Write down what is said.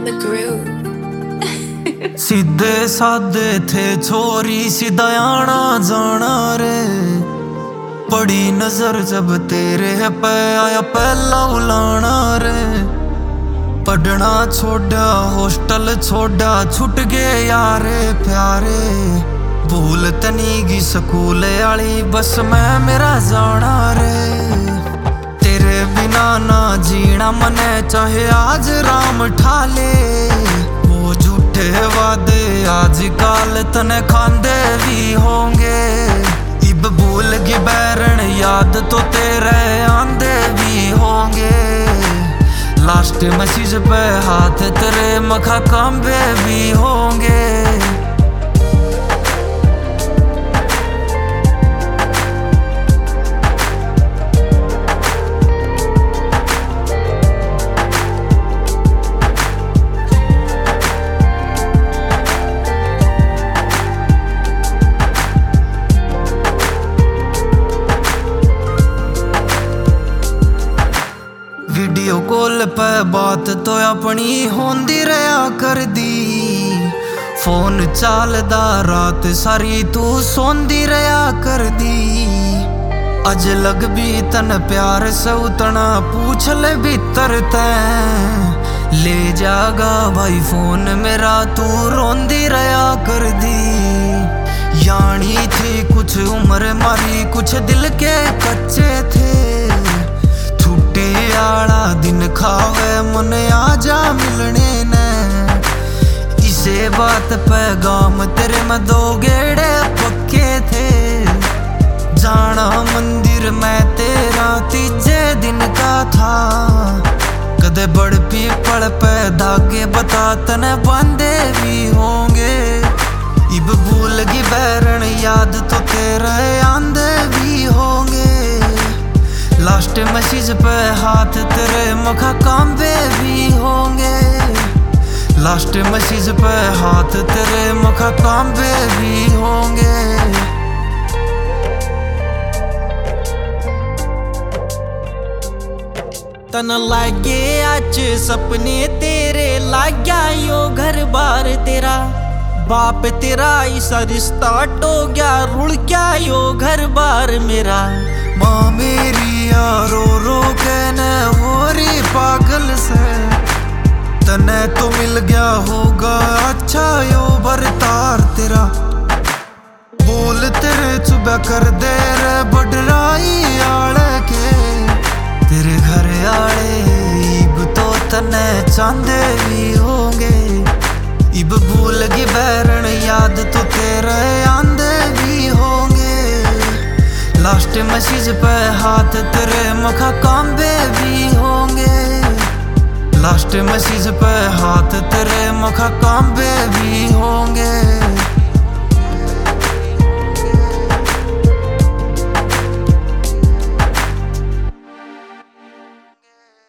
on the groove. सीधे साधे थे छोरी सीधा आना जाना रे, पड़ी नजर जब तेरे पे आया पहला उलाना रे। पढ़ना छोड़ा हॉस्टल छोड़ा छुट गए यारे प्यारे, भूल तनीगी स्कूल आली बस मैं मेरा जाना रे। तेरे बिना ना जीना मने चाहे आज राम ठाले, वो झूठे वादे आजकल तने खांदे भी होंगे। इब भूल गई बैरन याद तो तेरे आंदे भी होंगे। लास्ट मैसेज पे हाथ तेरे मखा कांबे भी होंगे। वीडियो कॉल पे बात तो अपनी होंदी रहा कर दी, फोन चालदा रात सारी तू सोंदी रहा कर दी। अज लग भी तन प्यार से उतना पूछ ले भीतर तैं, ले जागा भाई फोन मेरा तू रोंदी रहा कर दी। यानी थी कुछ उम्र मारी कुछ दिल के कच्चे थे, आला दिन खावे मन आजा मिलने ने। इसे बात पैगाम तेरे में दो गेड़े पक्के थे, जाना मंदिर में तेरा तीजे दिन का था। कदे बड़ पीपल पे धागे बता तने बांधे भी होंगे। इब भूल गई बैरन याद तो तेरे आंदे भी होंगे। लास्ट मैसेज पे हाथ तेरे मखा कांबे भी होंगे। लास्ट मैसेज पे हाथ तेरे मखा कांबे भी होंगे। तन लागे आज सपने तेरे लाग्या यो घर बार तेरा, बाप तेरा ऐसा रिश्ता टो गया रुड़ क्या यो घर बार मेरा। माँ मेरी रो रो कहने हो रही पागल से, तने तो मिल गया होगा अच्छा यो बरतार तेरा। बोल तेरे चुबा कर दे रे बढ़राई आले के, तेरे घर आले इब तो तने चांदे भी होंगे। इब भूल गई बैरन याद तो तेरे आंदे भी होंगे। लास्ट मैसेज पे हाथ तेरे मखा कांबे भी होंगे। लास्ट मैसेज पे हाथ तेरे मखा कांबे भी होंगे।